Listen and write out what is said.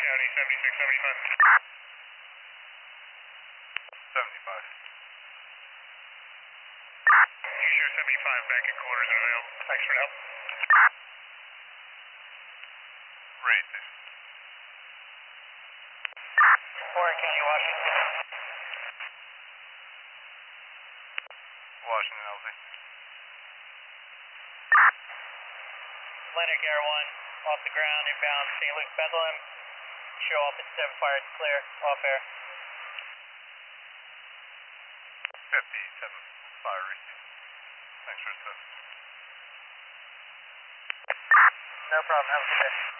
County 7675. 75. You share 75 back in quarters and available. Thanks for the help. Rate. Warren County, Washington. Washington, LZ. Atlantic Air 1, off the ground, inbound St. Luke, Bethlehem. Show up at 7 fire, it's clear, off air. 57, fire receipt. Thanks for the service. No problem, have a good day.